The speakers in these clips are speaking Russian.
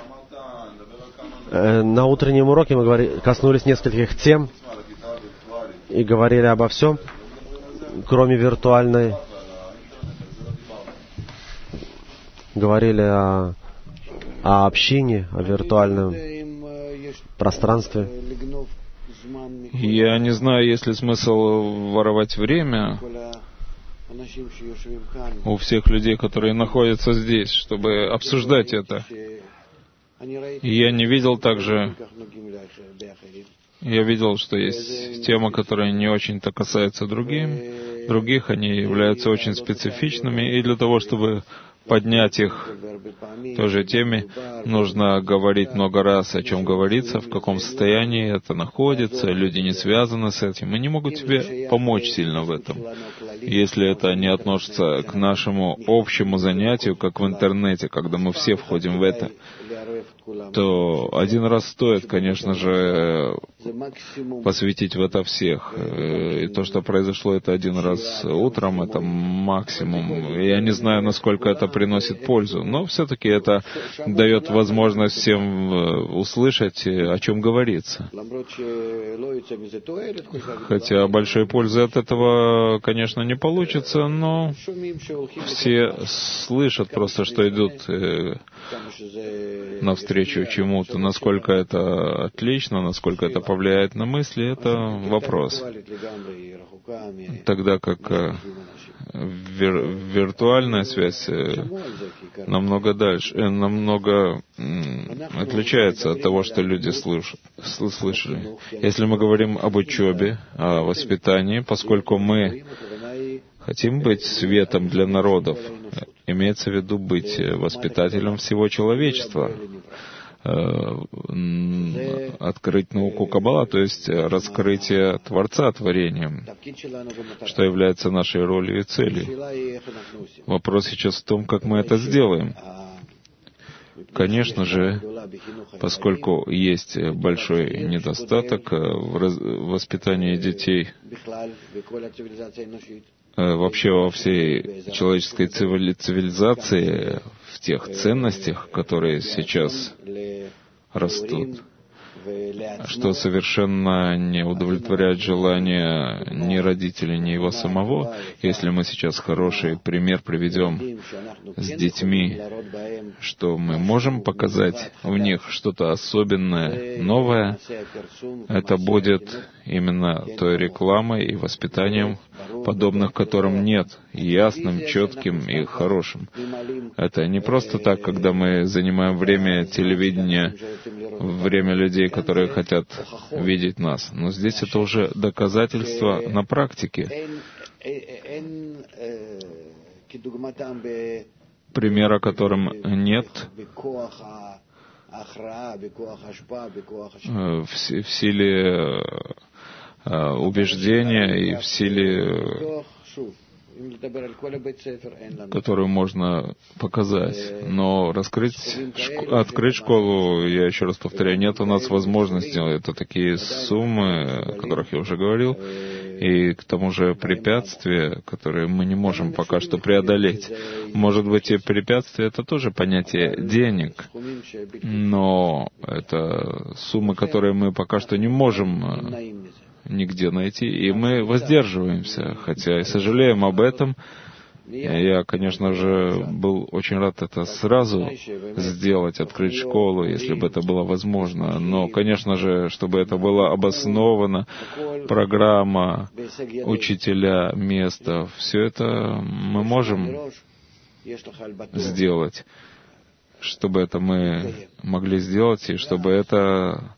На утреннем уроке мы коснулись нескольких тем и говорили обо всем, кроме виртуальной. Говорили о общине, о виртуальном пространстве. Я не знаю, есть ли смысл воровать время у всех людей, которые находятся здесь, чтобы обсуждать это. Я не видел также... Я видел, что есть темы, которые не очень-то касаются других, они являются очень специфичными, и для того, чтобы поднять их в той же теме, нужно говорить много раз, о чем говорится, в каком состоянии это находится, люди не связаны с этим, и не могут тебе помочь сильно в этом. Если это не относится к нашему общему занятию, как в интернете, когда мы все входим в это, то один раз стоит, конечно же, посвятить в это всех. И то, что произошло это один раз утром, это максимум. Я не знаю, насколько это приносит пользу, но все-таки это дает возможность всем услышать, о чем говорится. Хотя большой пользы от этого, конечно, не получится, но все слышат просто, что идут навстречу чему-то. Насколько это отлично, насколько это повлияет на мысли, это вопрос. Тогда как виртуальная связь намного отличается от того, что люди слышали. Если мы говорим об учебе, о воспитании, поскольку мы хотим быть светом для народов, имеется в виду быть воспитателем всего человечества, открыть науку Каббала, то есть раскрытие Творца творением, что является нашей ролью и целью. Вопрос сейчас в том, как мы это сделаем. Конечно же, поскольку есть большой недостаток в воспитании детей, вообще во всей человеческой цивилизации, в тех ценностях, которые сейчас растут, что совершенно не удовлетворяет желания ни родителей, ни его самого. Если мы сейчас хороший пример приведем с детьми, что мы можем показать в них что-то особенное, новое, это будет именно той рекламой и воспитанием, подобных которым нет, ясным, четким и хорошим. Это не просто так, когда мы занимаем время телевидения, время людей, которые хотят видеть нас. Но здесь это уже доказательство на практике. Примера, которым нет в силе убеждения и в силе, которую можно показать. Но открыть школу, я еще раз повторяю, нет у нас возможности. Это такие суммы, о которых я уже говорил, и к тому же препятствия, которые мы не можем пока что преодолеть. Может быть, и препятствия — это тоже понятие денег, но это суммы, которые мы пока что не можем нигде найти, и мы воздерживаемся, хотя и сожалеем об этом. Я, конечно же, был очень рад это сразу сделать, открыть школу, если бы это было возможно. Но, конечно же, чтобы это было обосновано, программа, учителя, место, все это мы можем сделать, чтобы это мы могли сделать, и чтобы это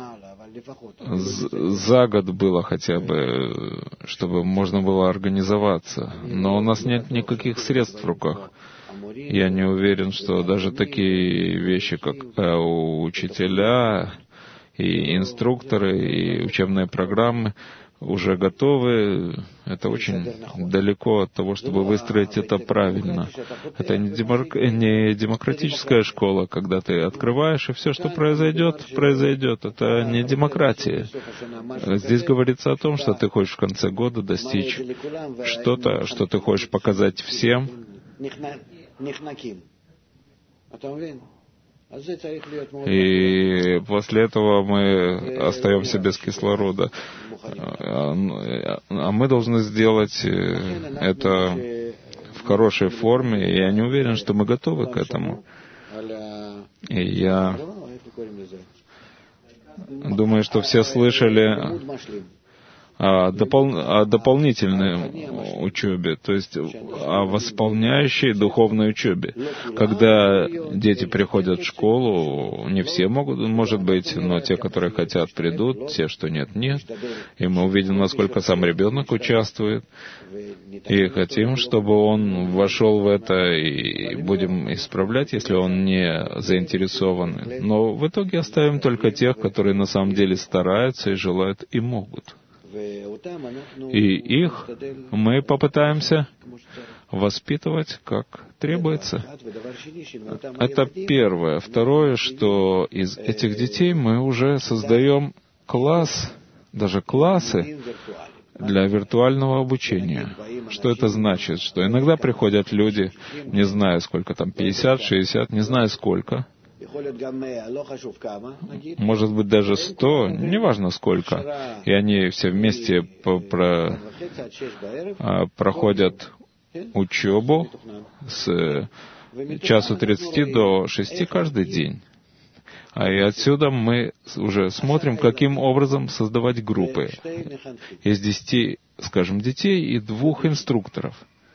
за год было хотя бы, чтобы можно было организоваться. Но у нас нет никаких средств в руках. Я не уверен, что даже такие вещи, как учителя и инструкторы, и учебные программы уже готовы. Это очень далеко от того, чтобы выстроить это правильно. Это не демократическая школа, когда ты открываешь, и все, что произойдет, произойдет. Это не демократия. Здесь говорится о том, что ты хочешь в конце года достичь что-то, что ты хочешь показать всем. И после этого мы остаемся без кислорода. А мы должны сделать это в хорошей форме, и я не уверен, что мы готовы к этому. И я думаю, что все слышали о дополнительной учебе, то есть о восполняющей духовной учебе. Когда дети приходят в школу, не все могут, может быть, но те, которые хотят, придут, те, что нет, нет. И мы увидим, насколько сам ребенок участвует. И хотим, чтобы он вошел в это, и будем исправлять, если он не заинтересован. Но в итоге оставим только тех, которые на самом деле стараются и желают и могут. И их мы попытаемся воспитывать как требуется. Это первое. Второе, что из этих детей мы уже создаем класс, даже классы для виртуального обучения. Что это значит? Что иногда приходят люди, не знаю сколько там, 50, 60, не знаю сколько, может быть, даже 100, неважно сколько. И они все вместе проходят учебу с 1:30 до 6 каждый день. И отсюда мы уже смотрим, каким образом создавать группы из 10, скажем, детей и 2 инструкторов,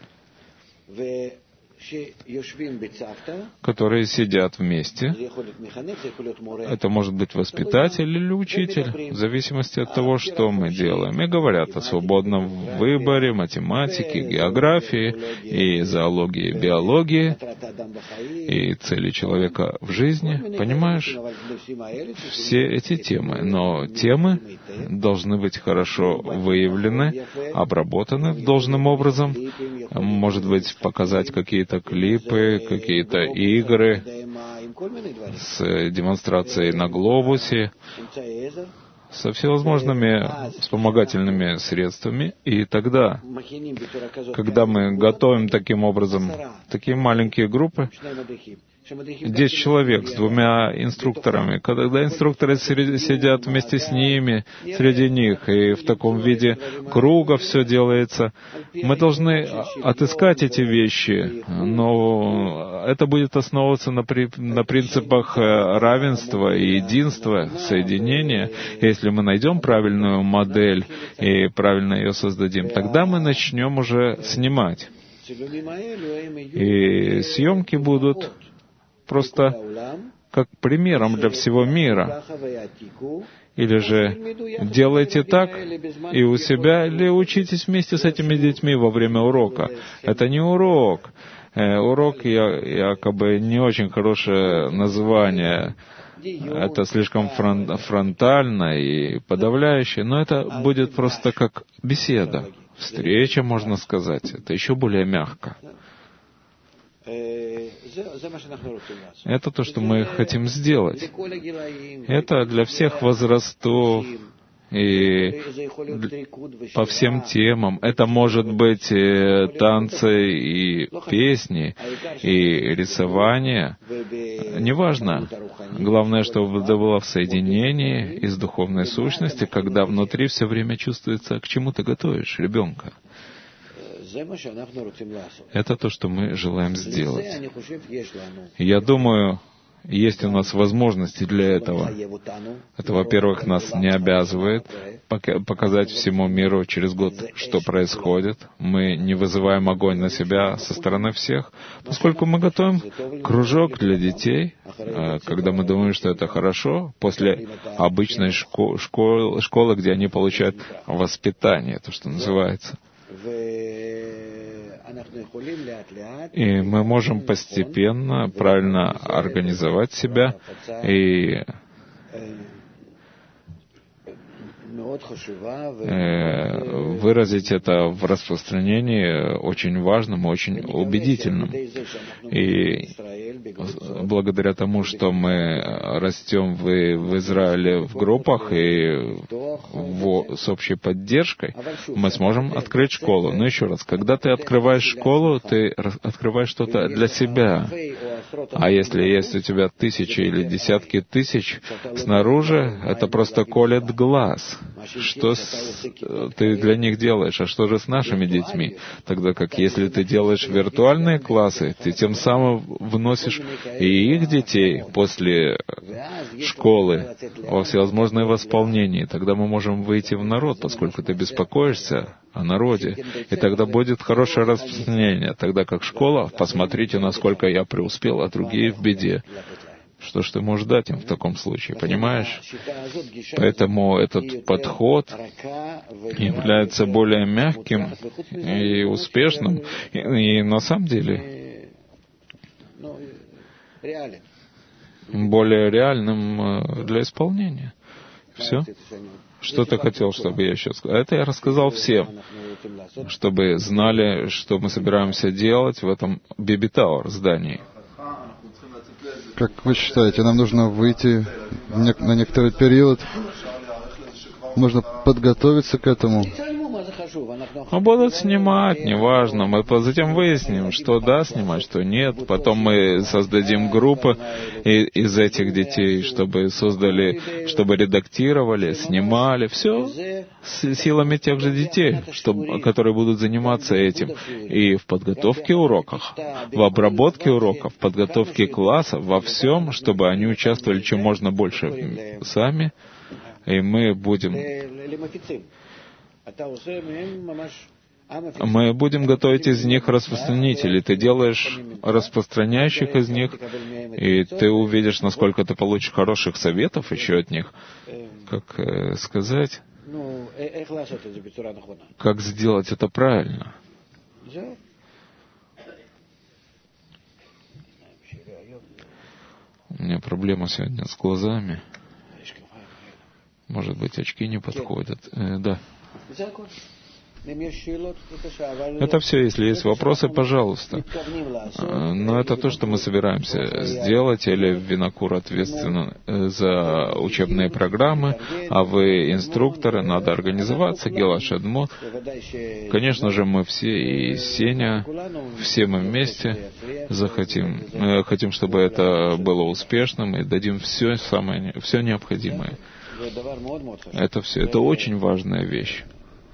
которые сидят вместе. Это может быть воспитатель или учитель, в зависимости от того, что мы делаем. И говорят о свободном выборе, математике, географии, и зоологии, и биологии, и цели человека в жизни. Понимаешь? Все эти темы. Но темы должны быть хорошо выявлены, обработаны должным образом. Может быть, показать какие-то клипы, какие-то игры с демонстрацией на глобусе, со всевозможными вспомогательными средствами. И тогда, когда мы готовим таким образом такие маленькие группы, 10 человек с 2 инструкторами, когда инструкторы сидят вместе с ними, среди них, и в таком виде круга все делается, мы должны отыскать эти вещи, но это будет основываться на принципах равенства и единства, соединения. Если мы найдем правильную модель и правильно ее создадим, тогда мы начнем уже снимать. И съемки будут просто как примером для всего мира. Или же делайте так и у себя, или учитесь вместе с этими детьми во время урока. Это не урок. Урок якобы не очень хорошее название. Это слишком фронтально и подавляюще, но это будет просто как беседа. Встреча, можно сказать. Это еще более мягко. Это то, что мы хотим сделать. Это для всех возрастов и по всем темам. Это может быть танцы и песни, и рисование. Неважно. Главное, чтобы это было в соединении из духовной сущности, когда внутри все время чувствуется, к чему ты готовишь ребенка. Это то, что мы желаем сделать. Я думаю, есть у нас возможности для этого. Это, во-первых, нас не обязывает показать всему миру через год, что происходит. Мы не вызываем огонь на себя со стороны всех, поскольку мы готовим кружок для детей, когда мы думаем, что это хорошо, после обычной школы, где они получают воспитание, то, что называется. И мы можем постепенно, правильно организовать себя и выразить это в распространении очень важным, очень убедительным. И благодаря тому, что мы растем в Израиле в группах и с общей поддержкой, мы сможем открыть школу. Но еще раз, когда ты открываешь школу, ты открываешь что-то для себя. А если есть у тебя тысячи или десятки тысяч снаружи, это просто колет глаз. Что ты для них делаешь? А что же с нашими детьми? Тогда как если ты делаешь виртуальные классы, ты тем самым вносишь и их детей после школы во всевозможные восполнения. Тогда мы можем выйти в народ, поскольку ты беспокоишься о народе. И тогда будет хорошее распространение. Тогда как школа, посмотрите, насколько я преуспел, а другие в беде. Что ж ты можешь дать им в таком случае, понимаешь? Поэтому этот подход является более мягким и успешным, и на самом деле более реальным для исполнения. Все. Что ты хотел, чтобы я еще сказал? Это я рассказал всем, чтобы знали, что мы собираемся делать в этом Биби Тауэр здании. Как вы считаете, нам нужно выйти на некоторый период? Нужно подготовиться к этому? Будут снимать, неважно. Мы затем выясним, что да снимать, что нет. Потом мы создадим группы из этих детей, чтобы редактировали, снимали. Все с силами тех же детей, которые будут заниматься этим. И в подготовке уроков, в обработке уроков, в подготовке классов, во всем, чтобы они участвовали чем можно больше сами. И мы будем готовить из них распространителей. Ты делаешь распространяющих из них, и ты увидишь, насколько ты получишь хороших советов еще от них. Как сказать? Как сделать это правильно? У меня проблема сегодня с глазами. Может быть, очки не подходят. Да. Это все. Если есть вопросы, пожалуйста. Но это то, что мы собираемся сделать. Или Винокур ответственен за учебные программы, а вы инструкторы, надо организоваться, Гелаш Адмот. Конечно же, мы все, и Сеня, все мы вместе хотим, чтобы это было успешным, и дадим все необходимое. Это очень важная вещь.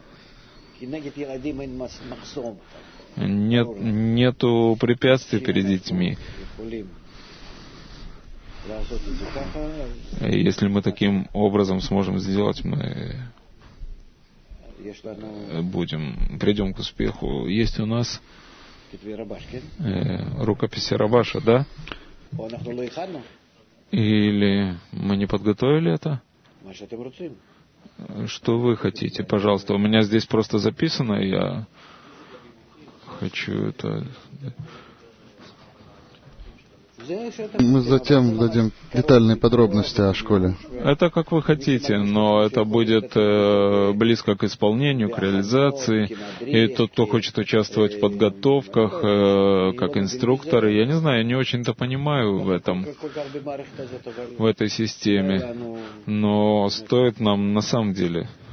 Нету препятствий перед детьми. Если мы таким образом сможем сделать, мы придем к успеху. Есть у нас рукописи Рабаша, да? Или мы не подготовили это? Что вы хотите, пожалуйста? У меня здесь просто записано, я хочу это... Мы затем дадим детальные подробности о школе. Это как вы хотите, но это будет близко к исполнению, к реализации. И тот, кто хочет участвовать в подготовках, как инструкторы, я не знаю, я не очень-то понимаю в этой системе. Но стоит нам на самом деле